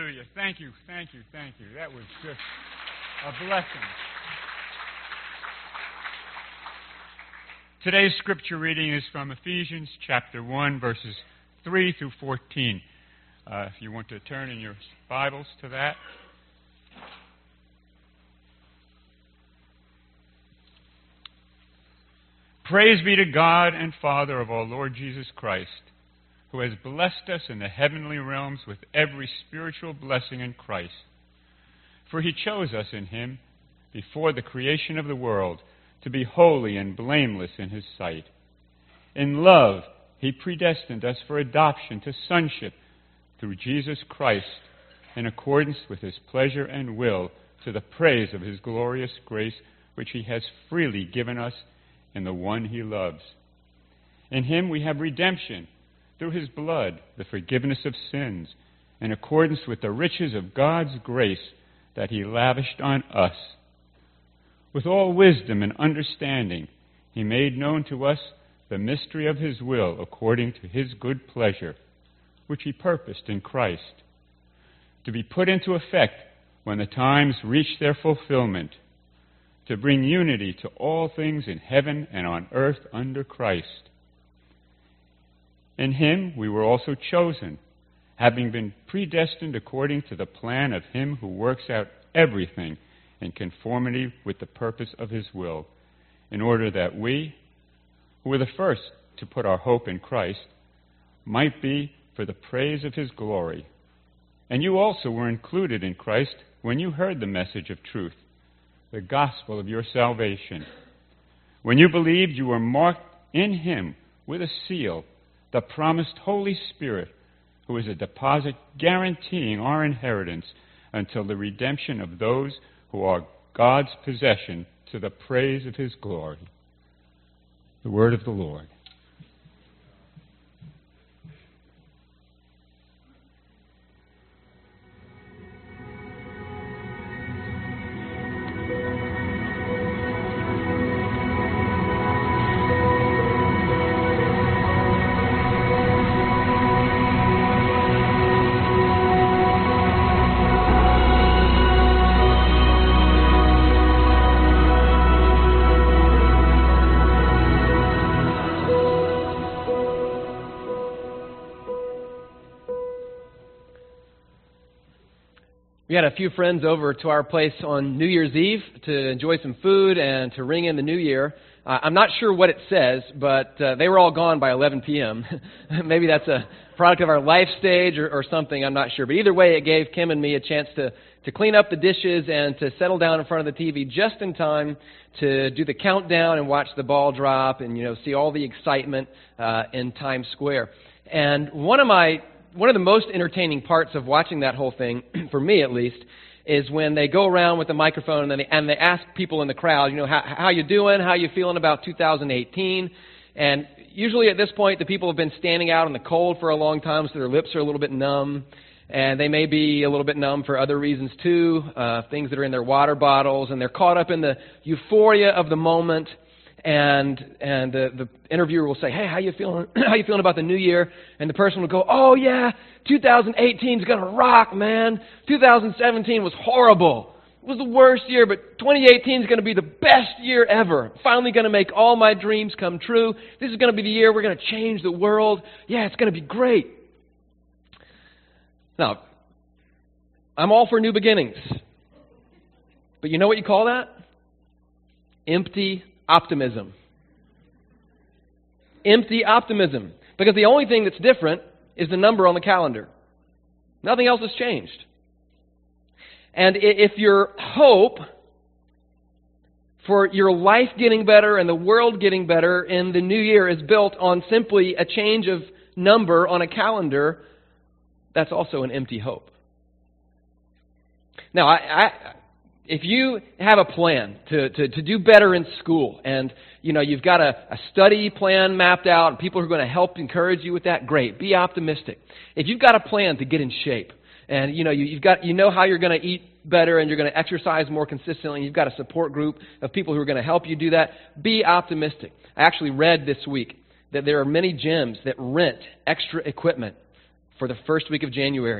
Hallelujah. Thank you, thank you, thank you. That was just a blessing. Today's scripture reading is from Ephesians chapter 1, verses 3 through 14. If you want to turn in your Bibles to that. Praise be to God and Father of our Lord Jesus Christ, who has blessed us in the heavenly realms with every spiritual blessing in Christ. For he chose us in him before the creation of the world to be holy and blameless in his sight. In love, he predestined us for adoption to sonship through Jesus Christ, in accordance with his pleasure and will, to the praise of his glorious grace, which he has freely given us in the one he loves. In him we have redemption, through his blood, the forgiveness of sins, in accordance with the riches of God's grace that he lavished on us. With all wisdom and understanding, he made known to us the mystery of his will according to his good pleasure, which he purposed in Christ, to be put into effect when the times reach their fulfillment, to bring unity to all things in heaven and on earth under Christ. In him we were also chosen, having been predestined according to the plan of him who works out everything in conformity with the purpose of his will, in order that we, who were the first to put our hope in Christ, might be for the praise of his glory. And you also were included in Christ when you heard the message of truth, the gospel of your salvation. When you believed, you were marked in him with a seal, the promised Holy Spirit, who is a deposit guaranteeing our inheritance until the redemption of those who are God's possession, to the praise of his glory. The word of the Lord. We had a few friends over to our place on New Year's Eve to enjoy some food and to ring in the new year. I'm not sure what it says, but they were all gone by 11 p.m. Maybe that's a product of our life stage or something, I'm not sure. But either way, it gave Kim and me a chance to clean up the dishes and to settle down in front of the TV just in time to do the countdown and watch the ball drop and, see all the excitement in Times Square. And one of the most entertaining parts of watching that whole thing, for me at least, is when they go around with the microphone and they ask people in the crowd, how you doing, how you feeling about 2018? And usually at this point, the people have been standing out in the cold for a long time, so their lips are a little bit numb. And they may be a little bit numb for other reasons too, things that are in their water bottles, and they're caught up in the euphoria of the moment. And the interviewer will say, "Hey, how you feeling? How you feeling about the new year?" And the person will go, "Oh yeah, 2018 is gonna rock, man. 2017 was horrible. It was the worst year, but 2018 is gonna be the best year ever. Finally gonna make all my dreams come true. This is gonna be the year we're gonna change the world. Yeah, it's gonna be great." Now, I'm all for new beginnings, but you know what you call that? Empty optimism. Empty optimism. Because the only thing that's different is the number on the calendar. Nothing else has changed. And if your hope for your life getting better and the world getting better in the new year is built on simply a change of number on a calendar, that's also an empty hope. Now, if you have a plan to do better in school and you've got a study plan mapped out and people who are going to help encourage you with that, great. Be optimistic. If you've got a plan to get in shape and you know how you're going to eat better and you're going to exercise more consistently, and you've got a support group of people who are going to help you do that, be optimistic. I actually read this week that there are many gyms that rent extra equipment for the first week of January.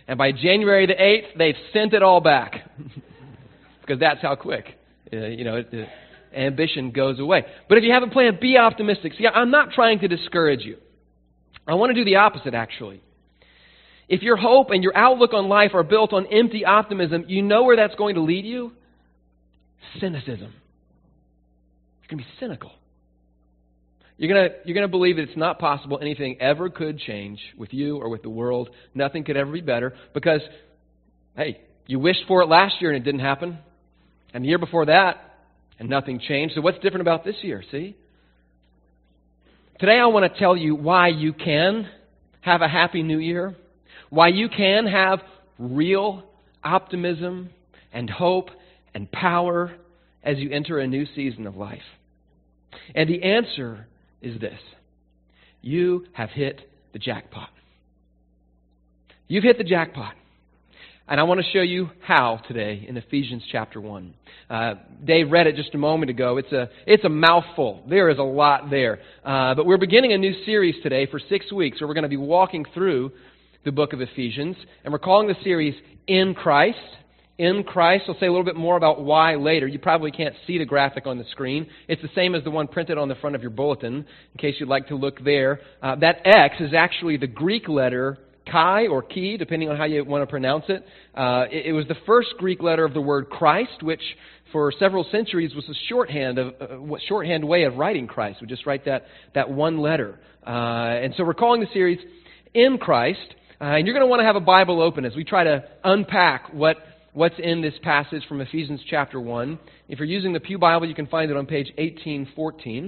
And by January the 8th, they've sent it all back. Because that's how quick, ambition goes away. But if you have a plan, be optimistic. See, I'm not trying to discourage you. I want to do the opposite, actually. If your hope and your outlook on life are built on empty optimism, you know where that's going to lead you? Cynicism. You're going to be cynical. You're going to believe that it's not possible anything ever could change with you or with the world. Nothing could ever be better because, hey, you wished for it last year and it didn't happen. And the year before that, and nothing changed. So what's different about this year, see? Today I want to tell you why you can have a happy new year, why you can have real optimism and hope and power as you enter a new season of life. And the answer is this. You have hit the jackpot. You've hit the jackpot. And I want to show you how today in Ephesians chapter 1. Dave read it just a moment ago. It's a mouthful. There is a lot there. But we're beginning a new series today for 6 weeks where we're going to be walking through the book of Ephesians. And we're calling the series In Christ. In Christ. I'll say a little bit more about why later. You probably can't see the graphic on the screen. It's the same as the one printed on the front of your bulletin, in case you'd like to look there. That X is actually the Greek letter Chi or Chi, depending on how you want to pronounce it. It was the first Greek letter of the word Christ, which for several centuries was a shorthand way of writing Christ. We just write that one letter. And so we're calling the series In Christ. And you're going to want to have a Bible open as we try to unpack what's in this passage from Ephesians chapter 1. If you're using the Pew Bible, you can find it on page 1814.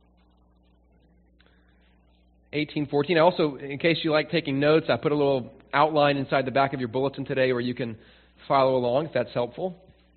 1814. Also, in case you like taking notes, I put a little outline inside the back of your bulletin today where you can follow along if that's helpful.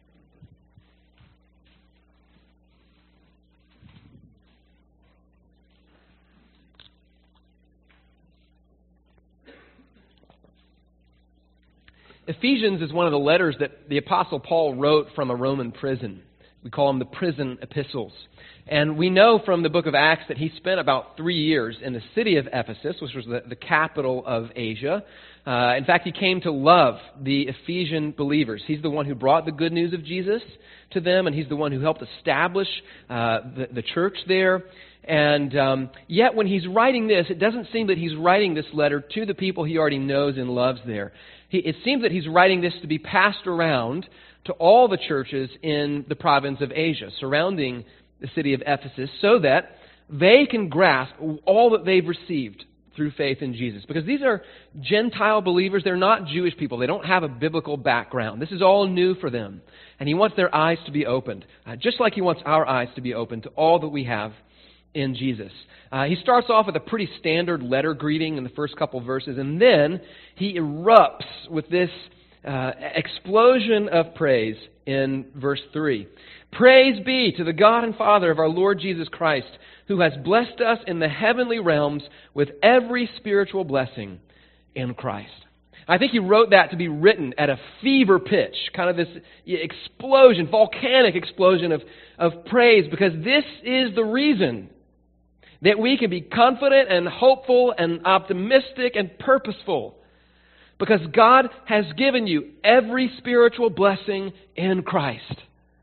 Ephesians is one of the letters that the Apostle Paul wrote from a Roman prison. We call them the prison epistles. And we know from the book of Acts that he spent about 3 years in the city of Ephesus, which was the capital of Asia. In fact, he came to love the Ephesian believers. He's the one who brought the good news of Jesus to them, and he's the one who helped establish the church there. And yet when he's writing this, it doesn't seem that he's writing this letter to the people he already knows and loves there. It seems that he's writing this to be passed around to all the churches in the province of Asia, surrounding the city of Ephesus, so that they can grasp all that they've received through faith in Jesus. Because these are Gentile believers. They're not Jewish people. They don't have a biblical background. This is all new for them. And he wants their eyes to be opened, just like he wants our eyes to be opened to all that we have in Jesus. He starts off with a pretty standard letter greeting in the first couple verses, and then he erupts with this explosion of praise in verse 3. Praise be to the God and Father of our Lord Jesus Christ, who has blessed us in the heavenly realms with every spiritual blessing in Christ. I think he wrote that to be written at a fever pitch, kind of this explosion, volcanic explosion of praise, because this is the reason that we can be confident and hopeful and optimistic and purposeful. Because God has given you every spiritual blessing in Christ.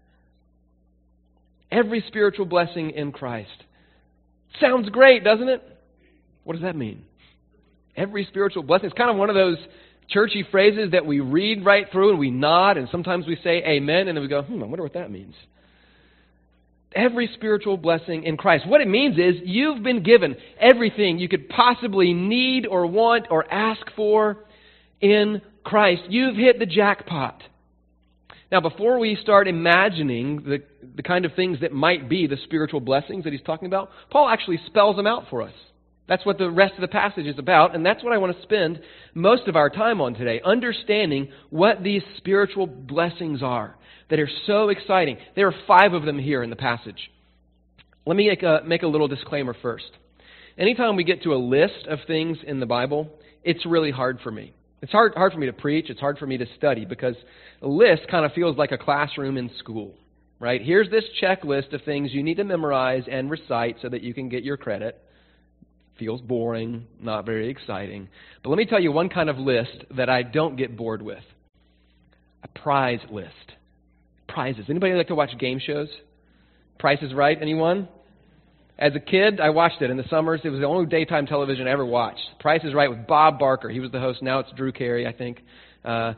Every spiritual blessing in Christ. Sounds great, doesn't it? What does that mean? Every spiritual blessing. It's kind of one of those churchy phrases that we read right through and we nod, and sometimes we say amen, and then we go, I wonder what that means. Every spiritual blessing in Christ. What it means is you've been given everything you could possibly need or want or ask for in Christ. You've hit the jackpot. Now, before we start imagining the kind of things that might be the spiritual blessings that he's talking about, Paul actually spells them out for us. That's what the rest of the passage is about, and that's what I want to spend most of our time on today, understanding what these spiritual blessings are that are so exciting. There are 5 of them here in the passage. Let me make a little disclaimer first. Anytime we get to a list of things in the Bible, it's really hard for me. It's hard for me to preach. It's hard for me to study because a list kind of feels like a classroom in school, right? Here's this checklist of things you need to memorize and recite so that you can get your credit. Feels boring, not very exciting. But let me tell you one kind of list that I don't get bored with. A prize list. Prizes. Anybody like to watch game shows? Price is Right, anyone? As a kid, I watched it in the summers. It was the only daytime television I ever watched. Price is Right with Bob Barker. He was the host. Now it's Drew Carey, I think. The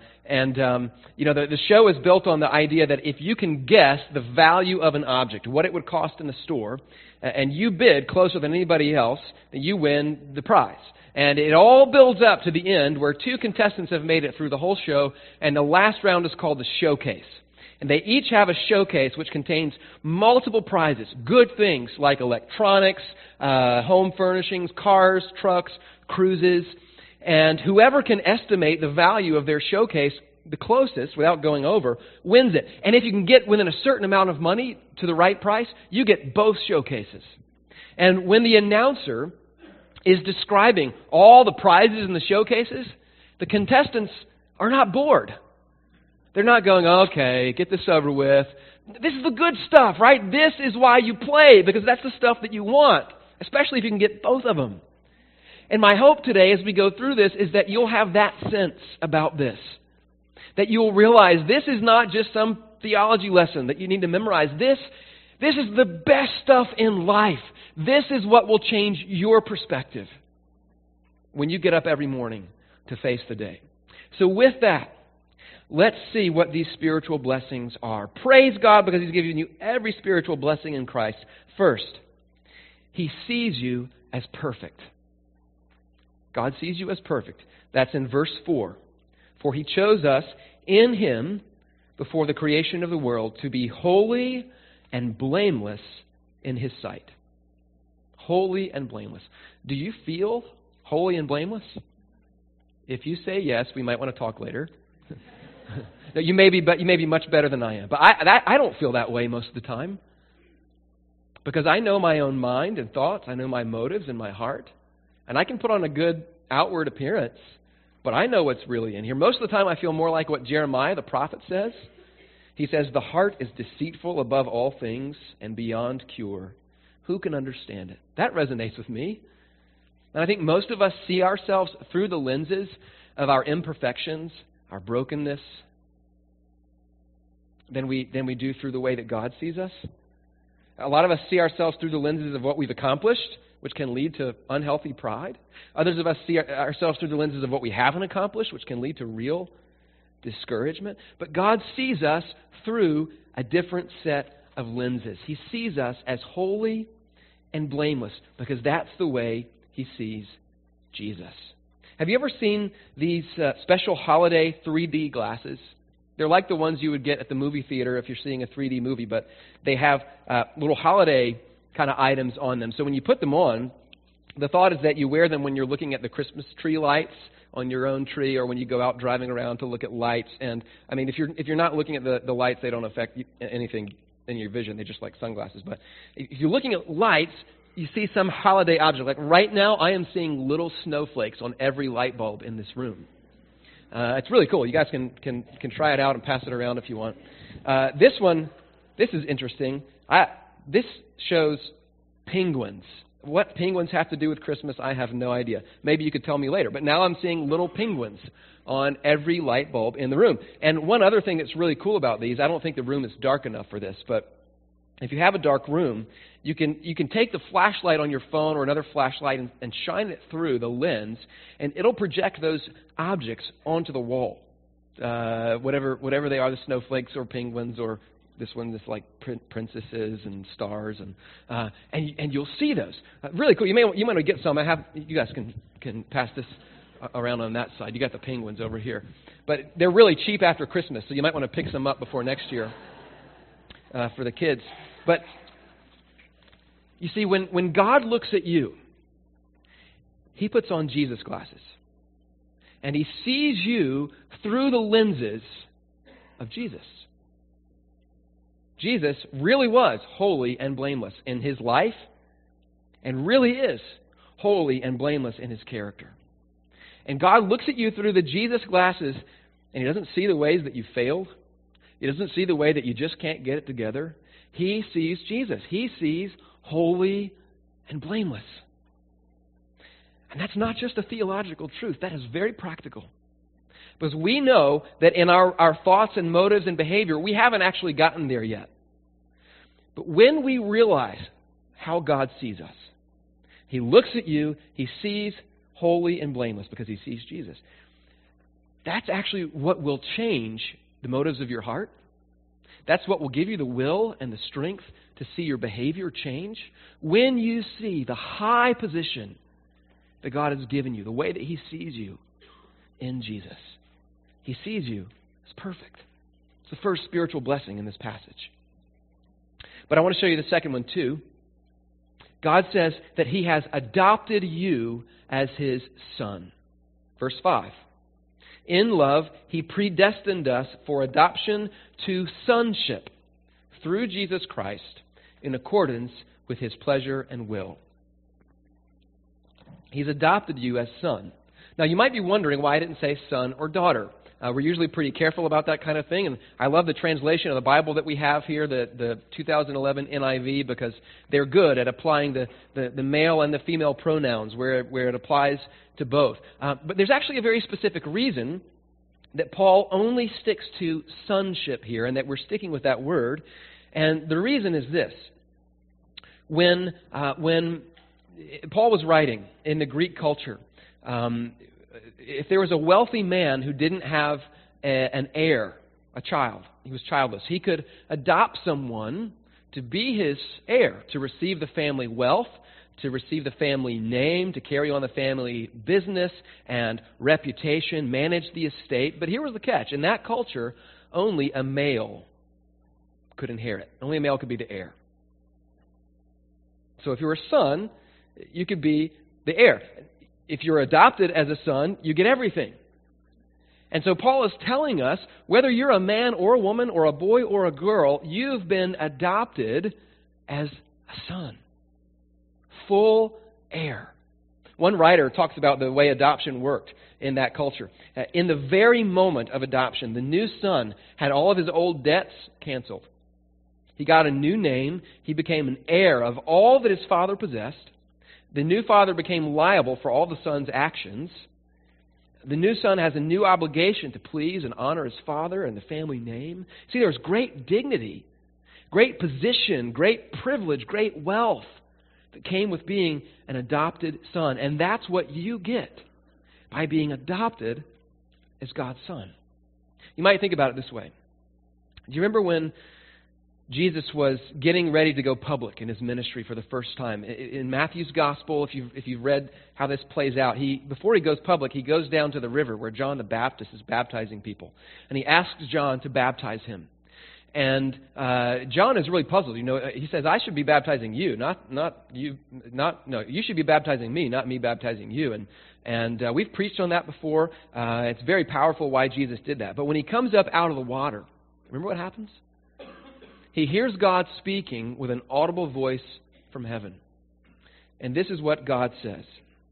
show is built on the idea that if you can guess the value of an object, what it would cost in the store, and you bid closer than anybody else, then you win the prize. And it all builds up to the end where two contestants have made it through the whole show, and the last round is called the showcase. And they each have a showcase which contains multiple prizes, good things like electronics, home furnishings, cars, trucks, cruises. And whoever can estimate the value of their showcase the closest without going over wins it. And if you can get within a certain amount of money to the right price, you get both showcases. And when the announcer is describing all the prizes in the showcases, the contestants are not bored. They're not going, okay, get this over with. This is the good stuff, right? This is why you play, because that's the stuff that you want, especially if you can get both of them. And my hope today as we go through this is that you'll have that sense about this. That you'll realize this is not just some theology lesson that you need to memorize. This is the best stuff in life. This is what will change your perspective when you get up every morning to face the day. So with that, let's see what these spiritual blessings are. Praise God because He's given you every spiritual blessing in Christ. First, He sees you as perfect. God sees you as perfect. That's in verse 4. For He chose us in Him before the creation of the world to be holy and blameless in His sight. Holy and blameless. Do you feel holy and blameless? If you say yes, we might want to talk later. You may be much better than I am. But I don't feel that way most of the time. Because I know my own mind and thoughts. I know my motives and my heart. And I can put on a good outward appearance. But I know what's really in here. Most of the time I feel more like what Jeremiah the prophet says. He says, the heart is deceitful above all things and beyond cure. Who can understand it? That resonates with me. And I think most of us see ourselves through the lenses of our imperfections, our brokenness, than we do through the way that God sees us. A lot of us see ourselves through the lenses of what we've accomplished, which can lead to unhealthy pride. Others of us see ourselves through the lenses of what we haven't accomplished, which can lead to real discouragement. But God sees us through a different set of lenses. He sees us as holy and blameless because that's the way He sees Jesus. Have you ever seen these special holiday 3D glasses? They're like the ones you would get at the movie theater if you're seeing a 3D movie, but they have little holiday kind of items on them. So when you put them on, the thought is that you wear them when you're looking at the Christmas tree lights on your own tree, or when you go out driving around to look at lights. And I mean, if you're not looking at the lights, they don't affect anything in your vision. They're just like sunglasses. But if you're looking at lights, you see some holiday object. Like right now, I am seeing little snowflakes on every light bulb in this room. It's really cool. You guys can try it out and pass it around if you want. This is interesting. This shows penguins. What penguins have to do with Christmas, I have no idea. Maybe you could tell me later. But now I'm seeing little penguins on every light bulb in the room. And one other thing that's really cool about these, I don't think the room is dark enough for this, but if you have a dark room, you can take the flashlight on your phone or another flashlight and shine it through the lens, and it'll project those objects onto the wall. Whatever they are, the snowflakes or penguins or this one that's like princesses and stars, and you'll see those. Really cool. You might want to get some. You guys can pass this around on that side. You got the penguins over here, but they're really cheap after Christmas, so you might want to pick some up before next year for the kids. But you see, when God looks at you, He puts on Jesus glasses, and He sees you through the lenses of Jesus. Jesus really was holy and blameless in His life, and really is holy and blameless in His character. And God looks at you through the Jesus glasses, and He doesn't see the ways that you failed. He doesn't see the way that you just can't get it together. He sees Jesus. He sees holy and blameless. And that's not just a theological truth. That is very practical. Because we know that in our thoughts and motives and behavior, we haven't actually gotten there yet. But when we realize how God sees us, He looks at you, He sees holy and blameless because He sees Jesus. That's actually what will change the motives of your heart. That's what will give you the will and the strength to see your behavior change. When you see the high position that God has given you, the way that He sees you in Jesus. He sees you as perfect. It's the first spiritual blessing in this passage. But I want to show you the second one too. God says that He has adopted you as His son. Verse 5. In love, He predestined us for adoption to sonship through Jesus Christ in accordance with His pleasure and will. He's adopted you as son. Now, you might be wondering why I didn't say son or daughter. We're usually pretty careful about that kind of thing, and I love the translation of the Bible that we have here, the 2011 NIV, because they're good at applying the male and the female pronouns where it applies to both. But there's actually a very specific reason that Paul only sticks to sonship here, and that we're sticking with that word. And the reason is this. When Paul was writing in the Greek culture, if there was a wealthy man who didn't have an heir, a child, he was childless, he could adopt someone to be his heir, to receive the family wealth, to receive the family name, to carry on the family business and reputation, manage the estate. But here was the catch. In that culture, only a male could inherit. Only a male could be the heir. So if you were a son, you could be the heir. If you're adopted as a son, you get everything. And so Paul is telling us, whether you're a man or a woman or a boy or a girl, you've been adopted as a son. Full heir. One writer talks about the way adoption worked in that culture. In the very moment of adoption, the new son had all of his old debts canceled. He got a new name. He became an heir of all that his father possessed. The new father became liable for all the son's actions. The new son has a new obligation to please and honor his father and the family name. See, there's great dignity, great position, great privilege, great wealth that came with being an adopted son. And that's what you get by being adopted as God's son. You might think about it this way. Do you remember when Jesus was getting ready to go public in His ministry for the first time? In Matthew's Gospel, if you've read how this plays out, before He goes public, He goes down to the river where John the Baptist is baptizing people. And He asks John to baptize him. And John is really puzzled. He says, "I should be baptizing you, you should be baptizing me, not me baptizing you." And we've preached on that before. It's very powerful why Jesus did that. But when He comes up out of the water, remember what happens? He hears God speaking with an audible voice from heaven. And this is what God says.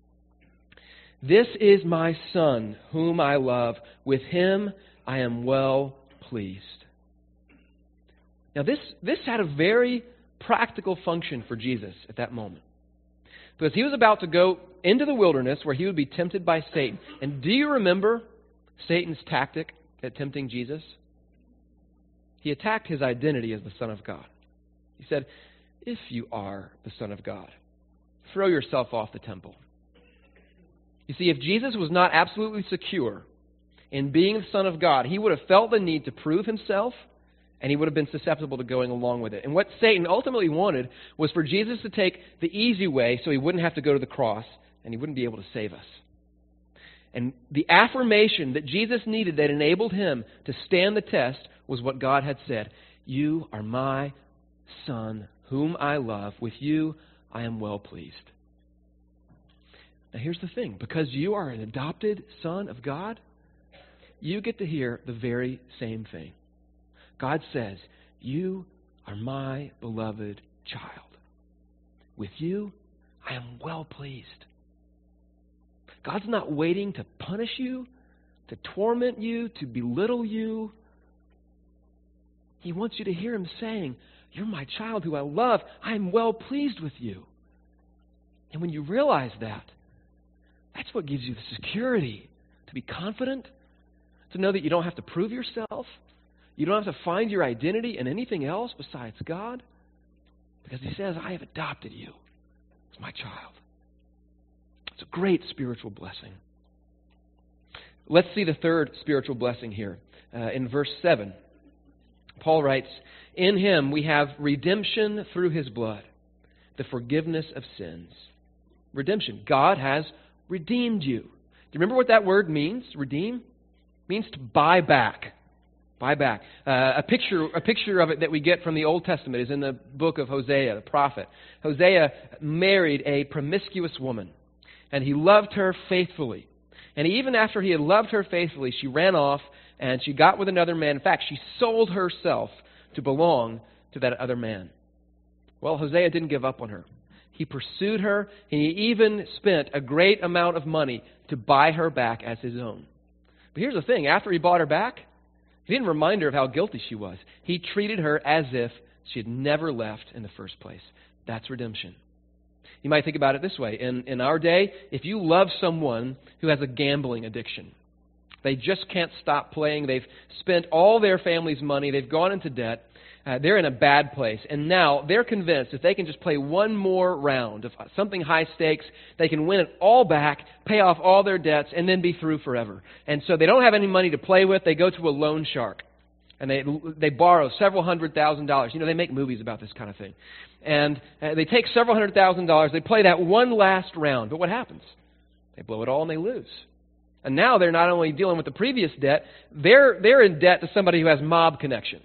"This is my Son, whom I love. With Him I am well pleased." Now this had a very practical function for Jesus at that moment. Because He was about to go into the wilderness where He would be tempted by Satan. And do you remember Satan's tactic at tempting Jesus? He attacked His identity as the Son of God. He said, "If you are the Son of God, throw yourself off the temple." You see, if Jesus was not absolutely secure in being the Son of God, He would have felt the need to prove Himself, and He would have been susceptible to going along with it. And what Satan ultimately wanted was for Jesus to take the easy way so He wouldn't have to go to the cross, and He wouldn't be able to save us. And the affirmation that Jesus needed that enabled Him to stand the test was what God had said. "You are my Son, whom I love. With you I am well pleased." Now here's the thing. Because you are an adopted son of God, you get to hear the very same thing. God says, "You are my beloved child. With you I am well pleased." God's not waiting to punish you, to torment you, to belittle you. He wants you to hear Him saying, "You're my child who I love. I am well pleased with you." And when you realize that, That's what gives you the security to be confident, to know that you don't have to prove yourself. You don't have to find your identity in anything else besides God. Because He says, I have adopted you as my child. It's a great spiritual blessing. Let's see the third spiritual blessing here. In verse 7, Paul writes, in Him we have redemption through His blood, the forgiveness of sins. Redemption. God has redeemed you. Do you remember what that word means, redeem? It means to buy back. Buy back. A picture of it that we get from the Old Testament is in the book of Hosea, the prophet. Hosea married a promiscuous woman, and he loved her faithfully. And even after he had loved her faithfully, she ran off and she got with another man. In fact, she sold herself to belong to that other man. Well, Hosea didn't give up on her. He pursued her, and he even spent a great amount of money to buy her back as his own. But here's the thing. After he bought her back, he didn't remind her of how guilty she was. He treated her as if she had never left in the first place. That's redemption. You might think about it this way. In our day, if you love someone who has a gambling addiction, they just can't stop playing, they've spent all their family's money, they've gone into debt, they're in a bad place. And now they're convinced if they can just play one more round of something high stakes, they can win it all back, pay off all their debts, and then be through forever. And so they don't have any money to play with. They go to a loan shark. And they borrow several $100,000. You know, they make movies about this kind of thing. And they take several $100,000. They play that one last round. But what happens? They blow it all and they lose. And now they're not only dealing with the previous debt, they're in debt to somebody who has mob connections.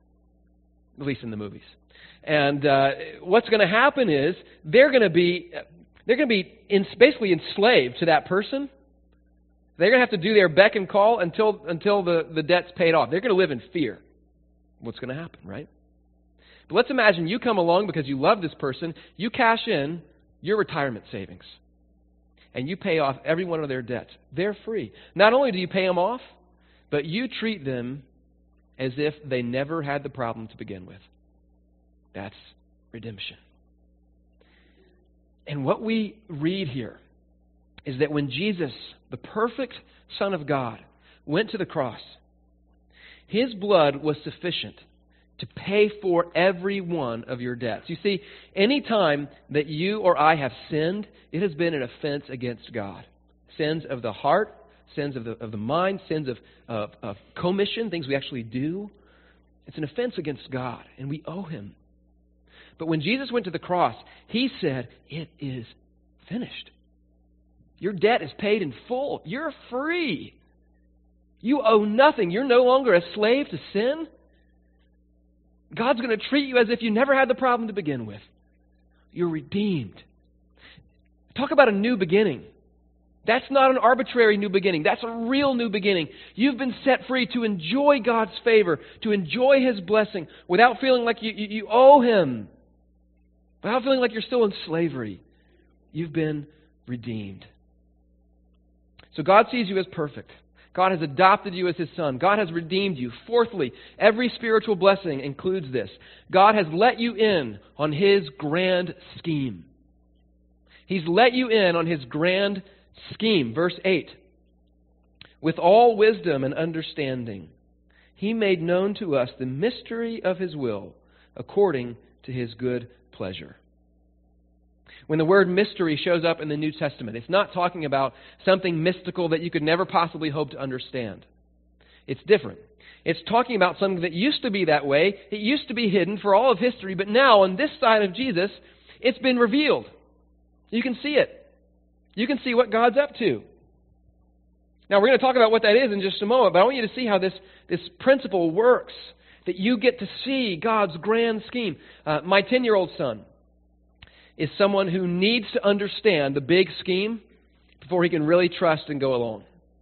At least in the movies. And what's going to happen is they're going to be basically enslaved to that person. They're going to have to do their beck and call until the debt's paid off. They're going to live in fear. What's going to happen, right? But let's imagine you come along because you love this person. You cash in your retirement savings. And you pay off every one of their debts. They're free. Not only do you pay them off, but you treat them as if they never had the problem to begin with. That's redemption. And what we read here is that when Jesus, the perfect Son of God, went to the cross, His blood was sufficient to pay for every one of your debts. You see, any time that you or I have sinned, it has been an offense against God. Sins of the heart, sins of the mind, sins of commission, things we actually do. It's an offense against God, and we owe Him. But when Jesus went to the cross, He said, it is finished. Your debt is paid in full. You're free. You owe nothing. You're no longer a slave to sin. God's going to treat you as if you never had the problem to begin with. You're redeemed. Talk about a new beginning. That's not an arbitrary new beginning. That's a real new beginning. You've been set free to enjoy God's favor, to enjoy His blessing without feeling like you owe Him, without feeling like you're still in slavery. You've been redeemed. So God sees you as perfect. God has adopted you as His Son. God has redeemed you. Fourthly, every spiritual blessing includes this. God has let you in on His grand scheme. He's let you in on His grand scheme. Verse 8. With all wisdom and understanding, He made known to us the mystery of His will according to His good pleasure. When the word mystery shows up in the New Testament, it's not talking about something mystical that you could never possibly hope to understand. It's different. It's talking about something that used to be that way. It used to be hidden for all of history, but now on this side of Jesus, it's been revealed. You can see it. You can see what God's up to. Now, we're going to talk about what that is in just a moment, but I want you to see how this principle works, that you get to see God's grand scheme. My 10-year-old son is someone who needs to understand the big scheme before he can really trust and go along.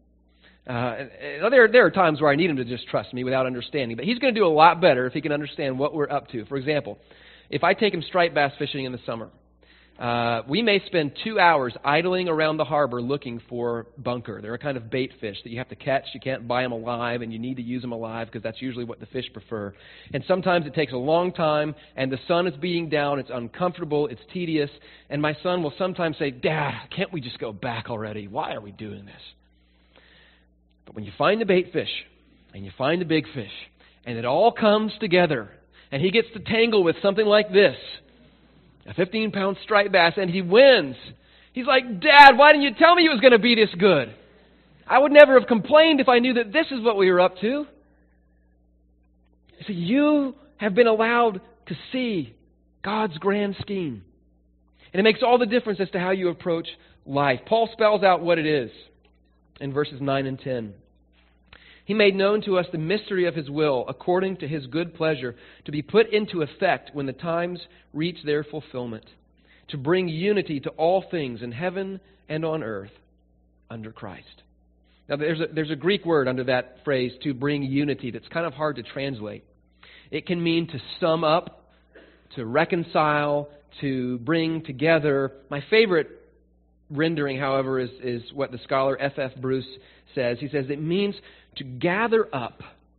There are times where I need him to just trust me without understanding, but he's going to do a lot better if he can understand what we're up to. For example, if I take him striped bass fishing in the summer, we may spend 2 hours idling around the harbor looking for bunker. They're a kind of bait fish that you have to catch. You can't buy them alive, and you need to use them alive because that's usually what the fish prefer. And sometimes it takes a long time, and the sun is beating down. It's uncomfortable. It's tedious. And my son will sometimes say, "Dad, can't we just go back already? Why are we doing this?" But when you find a bait fish, and you find a big fish, and it all comes together, and he gets to tangle with something like this, a 15-pound striped bass, and he wins. He's like, "Dad, why didn't you tell me it was going to be this good? I would never have complained if I knew that this is what we were up to." So you have been allowed to see God's grand scheme. And it makes all the difference as to how you approach life. Paul spells out what it is in verses 9 and 10. He made known to us the mystery of His will, according to His good pleasure, to be put into effect when the times reach their fulfillment, to bring unity to all things in heaven and on earth under Christ. Now, there's a Greek word under that phrase, to bring unity, that's kind of hard to translate. It can mean to sum up, to reconcile, to bring together. My favorite rendering, however, is what the scholar F.F. Bruce says. He says it means to gather up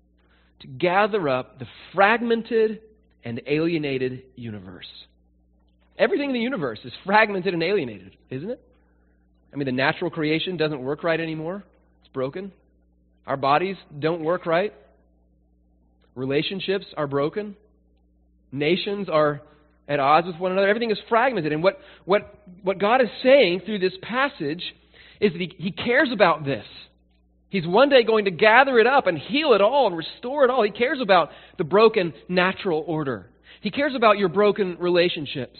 the fragmented and alienated universe. Everything in the universe is fragmented and alienated, isn't it? I mean, the natural creation doesn't work right anymore. It's broken. Our bodies don't work right. Relationships are broken. Nations are at odds with one another. Everything is fragmented. And what God is saying through this passage is that He cares about this. He's one day going to gather it up and heal it all and restore it all. He cares about the broken natural order. He cares about your broken relationships.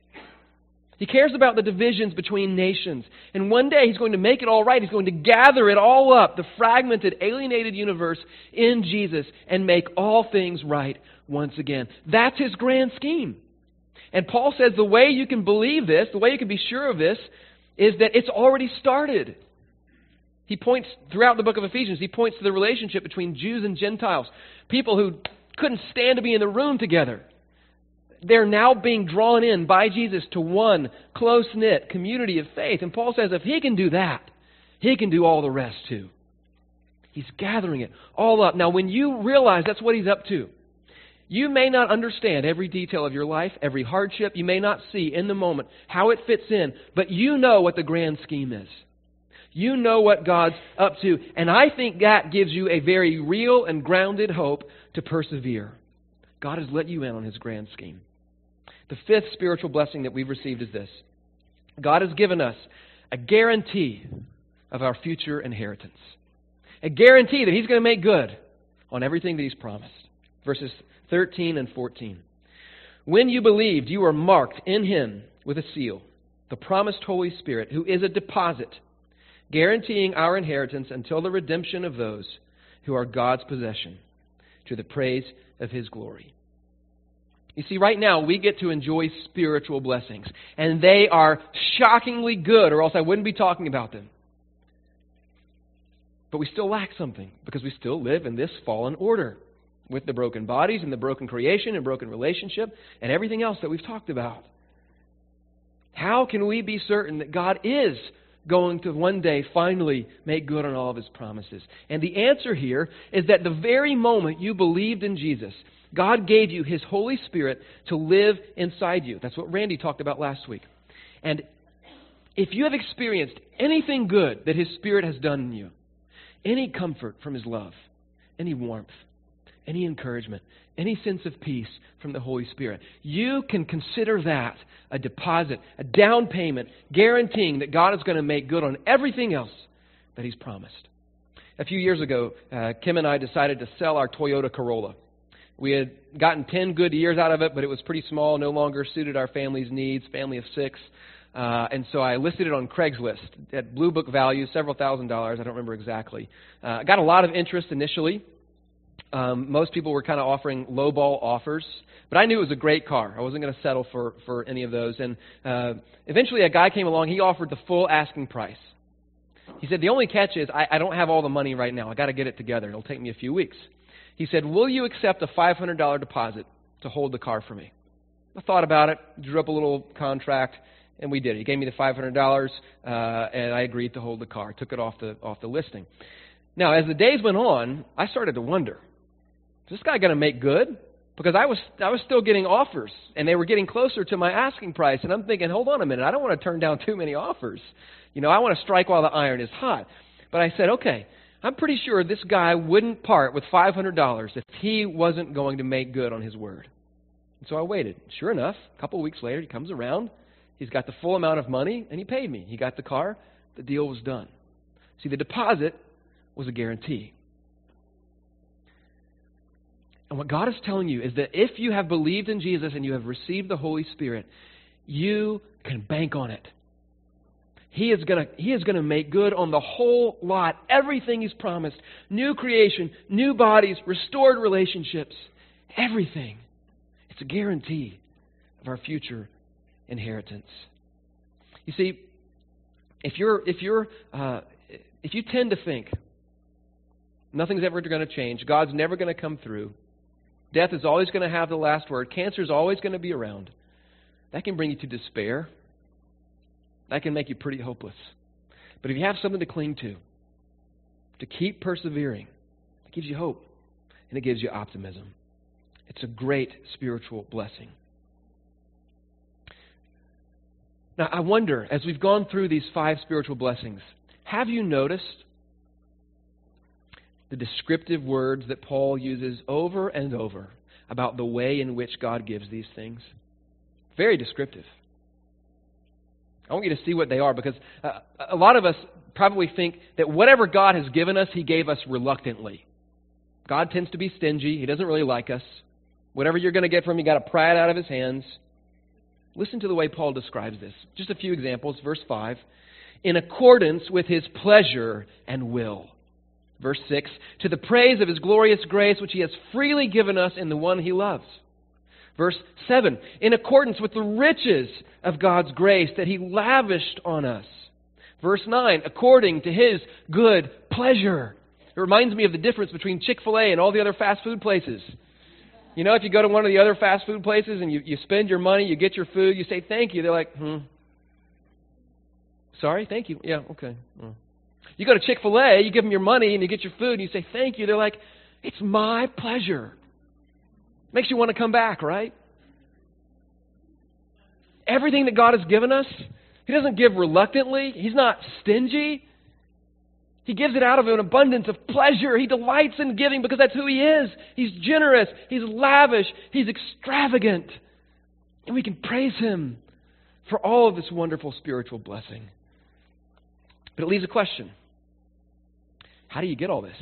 He cares about the divisions between nations. And one day He's going to make it all right. He's going to gather it all up, the fragmented, alienated universe, in Jesus and make all things right once again. That's His grand scheme. And Paul says the way you can believe this, the way you can be sure of this, is that it's already started. He points, throughout the book of Ephesians, he points to the relationship between Jews and Gentiles. People who couldn't stand to be in the room together. They're now being drawn in by Jesus to one close-knit community of faith. And Paul says if He can do that, He can do all the rest too. He's gathering it all up. Now, when you realize that's what He's up to, you may not understand every detail of your life, every hardship. You may not see in the moment how it fits in, but you know what the grand scheme is. You know what God's up to. And I think that gives you a very real and grounded hope to persevere. God has let you in on His grand scheme. The fifth spiritual blessing that we've received is this. God has given us a guarantee of our future inheritance. A guarantee that He's going to make good on everything that He's promised. Verses 13 and 14. When you believed, you were marked in Him with a seal, the promised Holy Spirit, who is a deposit, guaranteeing our inheritance until the redemption of those who are God's possession, to the praise of His glory. You see, right now we get to enjoy spiritual blessings, and they are shockingly good, or else I wouldn't be talking about them. But we still lack something, because we still live in this fallen order, with the broken bodies and the broken creation and broken relationship and everything else that we've talked about. How can we be certain that God is going to one day finally make good on all of His promises? And the answer here is that the very moment you believed in Jesus, God gave you His Holy Spirit to live inside you. That's what Randy talked about last week. And if you have experienced anything good that His Spirit has done in you, any comfort from His love, any warmth, any encouragement, any sense of peace from the Holy Spirit, you can consider that a deposit, a down payment, guaranteeing that God is going to make good on everything else that He's promised. A few years ago, Kim and I decided to sell our Toyota Corolla. We had gotten 10 good years out of it, but it was pretty small, no longer suited our family's needs, family of 6. And so I listed it on Craigslist at Blue Book value, several $1,000s, I don't remember exactly. Got a lot of interest initially. Most people were kind of offering lowball offers, but I knew it was a great car. I wasn't going to settle for any of those. And eventually a guy came along. He offered the full asking price. He said, the only catch is I don't have all the money right now. I got to get it together. It'll take me a few weeks. He said, will you accept a $500 deposit to hold the car for me? I thought about it, drew up a little contract, And we did it. He gave me the $500, and I agreed to hold the car. Took it off the listing. Now, as the days went on, I started to wonder, is this guy going to make good? Because I was still getting offers, and they were getting closer to my asking price. And I'm thinking, hold on a minute, I don't want to turn down too many offers. I want to strike while the iron is hot. But I said, okay, I'm pretty sure this guy wouldn't part with $500 if he wasn't going to make good on his word. And so I waited. Sure enough, a couple of weeks later, he comes around. He's got the full amount of money, and he paid me. He got the car. The deal was done. See, the deposit was a guarantee. And what God is telling you is that if you have believed in Jesus and you have received the Holy Spirit, you can bank on it. He is going to make good on the whole lot, everything He's promised. New creation, new bodies, restored relationships, everything. It's a guarantee of our future inheritance. You see, if you tend to think nothing's ever going to change, God's never going to come through, death is always going to have the last word, cancer is always going to be around, that can bring you to despair. That can make you pretty hopeless. But if you have something to cling to keep persevering, it gives you hope and it gives you optimism. It's a great spiritual blessing. Now, I wonder, as we've gone through these 5 spiritual blessings, have you noticed the descriptive words that Paul uses over and over about the way in which God gives these things? Very descriptive. I want you to see what they are, because a lot of us probably think that whatever God has given us, He gave us reluctantly. God tends to be stingy. He doesn't really like us. Whatever you're going to get from Him, you got to pry it out of His hands. Listen to the way Paul describes this. Just a few examples. Verse 5, in accordance with His pleasure and will. Verse 6, to the praise of His glorious grace, which He has freely given us in the one He loves. Verse 7, in accordance with the riches of God's grace that He lavished on us. Verse 9, according to His good pleasure. It reminds me of the difference between Chick-fil-A and all the other fast food places. If you go to one of the other fast food places and you spend your money, you get your food, you say thank you. They're like, sorry, thank you. Yeah, okay. You go to Chick-fil-A, you give them your money and you get your food and you say thank you. They're like, it's my pleasure. Makes you want to come back, right? Everything that God has given us, He doesn't give reluctantly. He's not stingy. He gives it out of an abundance of pleasure. He delights in giving because that's who He is. He's generous. He's lavish. He's extravagant. And we can praise Him for all of this wonderful spiritual blessing. But it leaves a question. How do you get all this?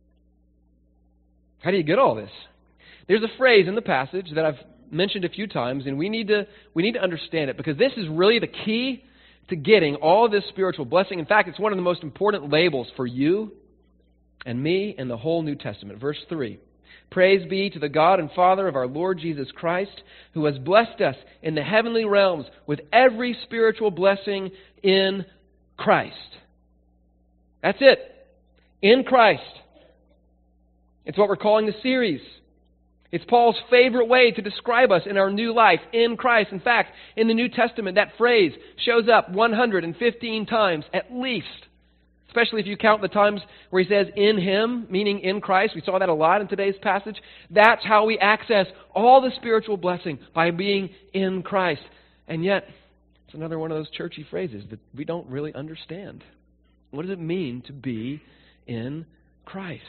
How do you get all this? There's a phrase in the passage that I've mentioned a few times, and we need to understand it, because this is really the key to getting all this spiritual blessing. In fact, it's one of the most important labels for you and me in the whole New Testament. Verse 3, praise be to the God and Father of our Lord Jesus Christ, who has blessed us in the heavenly realms with every spiritual blessing in Christ. That's it. In Christ. It's what we're calling the series. It's Paul's favorite way to describe us in our new life, in Christ. In fact, in the New Testament, that phrase shows up 115 times at least. Especially if you count the times where he says in Him, meaning in Christ. We saw that a lot in today's passage. That's how we access all the spiritual blessing, by being in Christ. And yet, it's another one of those churchy phrases that we don't really understand. What does it mean to be in Christ?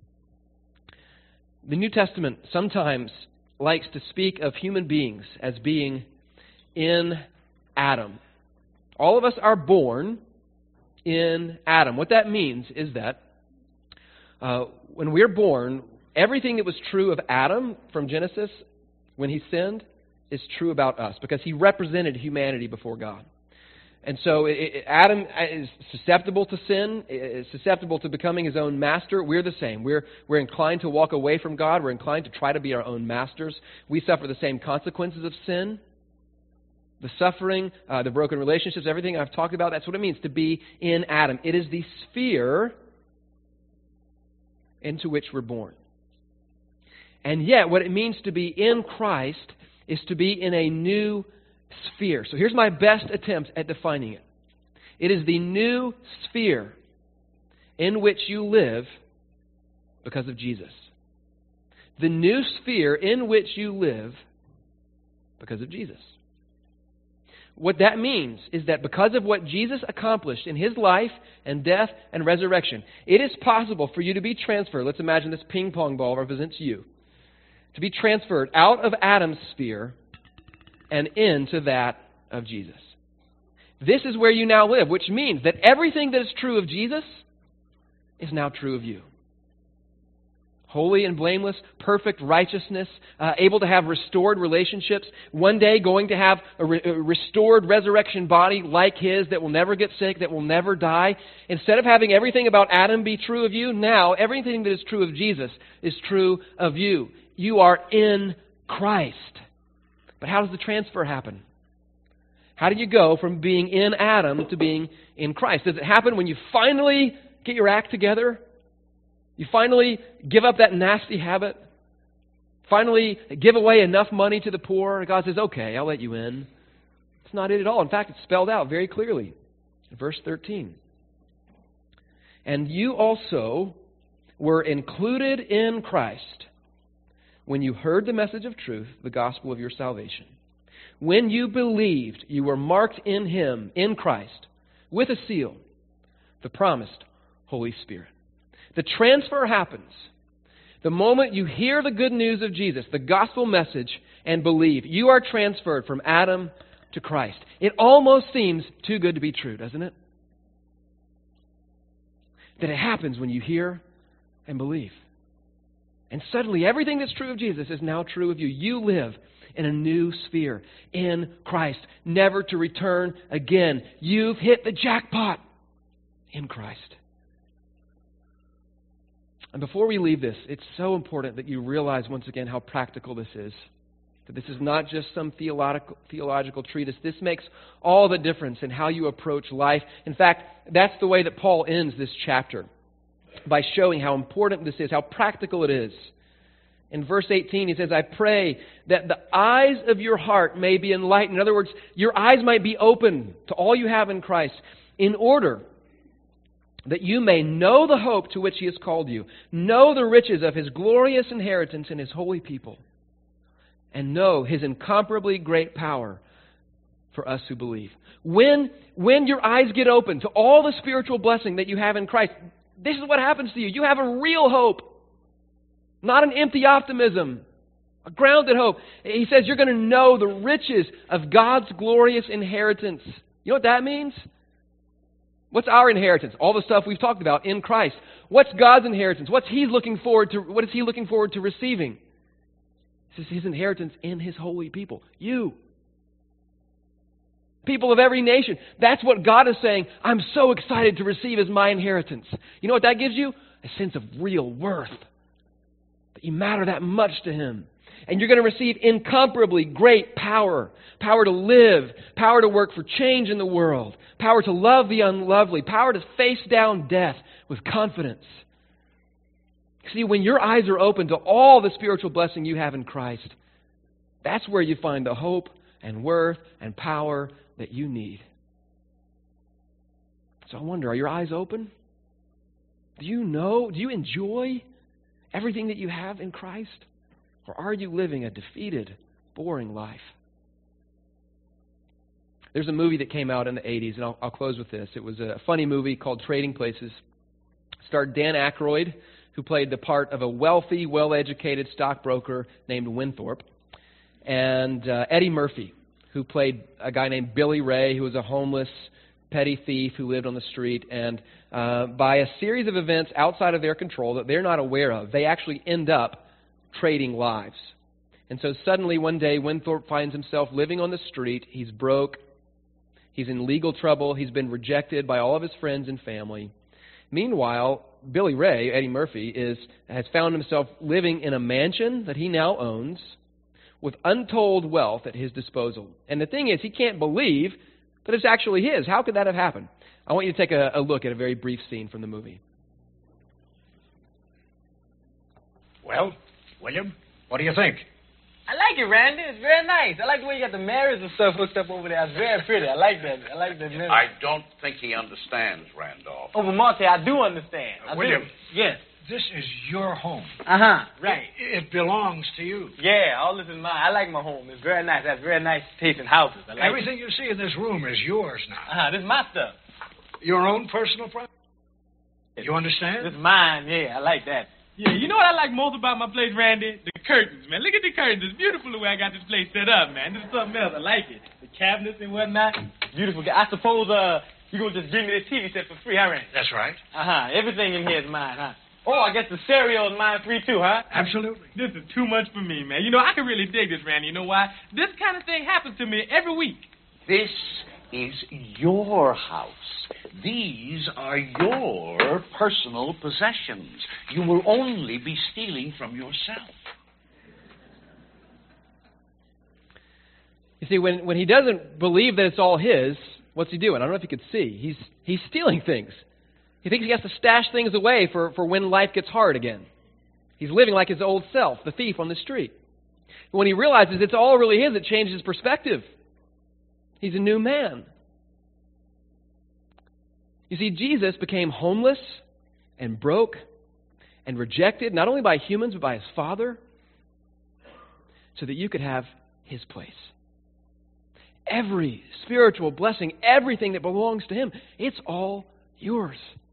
The New Testament sometimes likes to speak of human beings as being in Adam. All of us are born in Adam. What that means is that when we're born, everything that was true of Adam from Genesis when he sinned is true about us, because he represented humanity before God. And so Adam is susceptible to sin, is susceptible to becoming his own master. We're the same. We're inclined to walk away from God. We're inclined to try to be our own masters. We suffer the same consequences of sin. The suffering, the broken relationships, everything I've talked about, that's what it means to be in Adam. It is the sphere into which we're born. And yet, what it means to be in Christ is to be in a new sphere. So here's my best attempt at defining it. It is the new sphere in which you live because of Jesus. The new sphere in which you live because of Jesus. What that means is that because of what Jesus accomplished in His life and death and resurrection, it is possible for you to be transferred. Let's imagine this ping pong ball represents you. To be transferred out of Adam's sphere and into that of Jesus. This is where you now live, which means that everything that is true of Jesus is now true of you. Holy and blameless, perfect righteousness, able to have restored relationships, one day going to have a restored resurrection body like His that will never get sick, that will never die. Instead of having everything about Adam be true of you, now everything that is true of Jesus is true of you. You are in Christ. But how does the transfer happen? How do you go from being in Adam to being in Christ? Does it happen when you finally get your act together? You finally give up that nasty habit? Finally give away enough money to the poor? God says, okay, I'll let you in. It's not it at all. In fact, it's spelled out very clearly in verse 13. And you also were included in Christ when you heard the message of truth, the gospel of your salvation. When you believed, you were marked in Him, in Christ, with a seal, the promised Holy Spirit. The transfer happens the moment you hear the good news of Jesus, the gospel message, and believe. You are transferred from Adam to Christ. It almost seems too good to be true, doesn't it? That it happens when you hear and believe. And suddenly everything that's true of Jesus is now true of you. You live in a new sphere in Christ, never to return again. You've hit the jackpot in Christ. And before we leave this, it's so important that you realize once again how practical this is. That this is not just some theological treatise. This makes all the difference in how you approach life. In fact, that's the way that Paul ends this chapter, by showing how important this is, how practical it is. In verse 18, he says, I pray that the eyes of your heart may be enlightened. In other words, your eyes might be open to all you have in Christ, in order that you may know the hope to which He has called you, know the riches of His glorious inheritance in His holy people, and know His incomparably great power for us who believe. When your eyes get open to all the spiritual blessing that you have in Christ, this is what happens to you. You have a real hope, not an empty optimism, a grounded hope. He says you're going to know the riches of God's glorious inheritance. You know what that means? What's our inheritance? All the stuff we've talked about in Christ. What's God's inheritance? What is He looking forward to receiving? This is His inheritance in His holy people. You. People of every nation. That's what God is saying. I'm so excited to receive as my inheritance. You know what that gives you? A sense of real worth. That you matter that much to Him. And you're going to receive incomparably great power. Power to live. Power to work for change in the world. Power to love the unlovely. Power to face down death with confidence. See, when your eyes are open to all the spiritual blessing you have in Christ, that's where you find the hope and worth and power that you need. So I wonder, are your eyes open? Do you enjoy everything that you have in Christ? Or are you living a defeated, boring life? There's a movie that came out in the 80s, and I'll close with this. It was a funny movie called Trading Places. It starred Dan Aykroyd, who played the part of a wealthy, well-educated stockbroker named Winthorpe, and Eddie Murphy, who played a guy named Billy Ray, who was a homeless, petty thief who lived on the street. And by a series of events outside of their control that they're not aware of, they actually end up trading lives. And so suddenly one day Winthorpe finds himself living on the street. He's broke. He's in legal trouble. He's been rejected by all of his friends and family. Meanwhile, Billy Ray, Eddie Murphy, has found himself living in a mansion that he now owns with untold wealth at his disposal. And the thing is, he can't believe that it's actually his. How could that have happened? I want you to take a look at a very brief scene from the movie. Well, William, what do you think? I like it, Randy. It's very nice. I like the way you got the mirrors and stuff hooked up over there. It's very pretty. I like that. I like that mirror. I don't think he understands, Randolph. Oh, but Monty, I do understand. William. Yes. This is your home. Uh-huh. Right. It belongs to you. Yeah, all this is mine. I like my home. It's very nice. That's very nice tasting houses. I like Everything you see in this room is yours now. Uh-huh. This is my stuff. Your own personal property. You understand? This is mine. Yeah, I like that. Yeah, you know what I like most about my place, Randy? The curtains, man. Look at the curtains. It's beautiful the way I got this place set up, man. This is something else. I like it. The cabinets and whatnot. Beautiful. I suppose you're going to just give me this TV set for free, huh, Randy? That's right. Uh-huh. Everything in here is mine, huh? Oh, I guess the stereo is mine free, too, huh? Absolutely. This is too much for me, man. You know, I can really dig this, Randy. You know why? This kind of thing happens to me every week. This is your house. These are your personal possessions. You will only be stealing from yourself. You see, when he doesn't believe that it's all his, what's he doing? I don't know if you could see. He's stealing things. He thinks he has to stash things away for when life gets hard again. He's living like his old self, the thief on the street. But when he realizes it's all really his, it changes his perspective. He's a new man. You see, Jesus became homeless and broke and rejected, not only by humans, but by his Father, so that you could have his place. Every spiritual blessing, everything that belongs to him, it's all yours.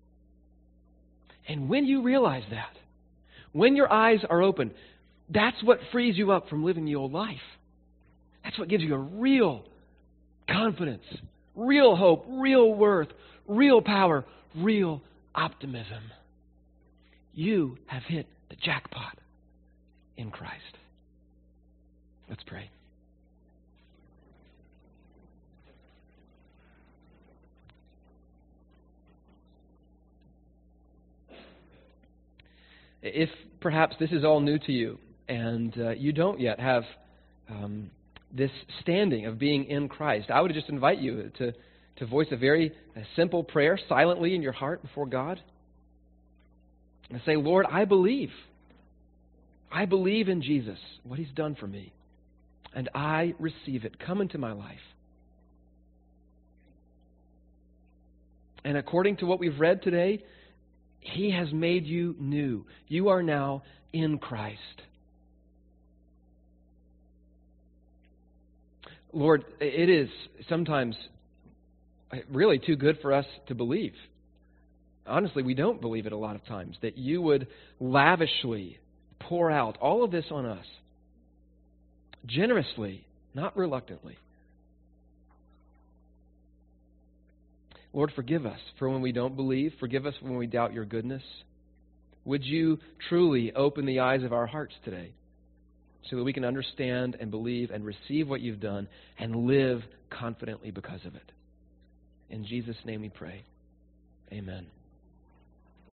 And when you realize that, when your eyes are open, that's what frees you up from living the old life. That's what gives you a real confidence, real hope, real worth, real power, real optimism. You have hit the jackpot in Christ. Let's pray. If perhaps this is all new to you and you don't yet have this standing of being in Christ, I would just invite you to voice a very simple prayer silently in your heart before God and say, Lord, I believe. I believe in Jesus, what he's done for me, and I receive it. Come into my life. And according to what we've read today, he has made you new. You are now in Christ. Lord, it is sometimes really too good for us to believe. Honestly, we don't believe it a lot of times, that you would lavishly pour out all of this on us, generously, not reluctantly. Lord, forgive us for when we don't believe. Forgive us when we doubt your goodness. Would you truly open the eyes of our hearts today so that we can understand and believe and receive what you've done and live confidently because of it? In Jesus' name we pray. Amen.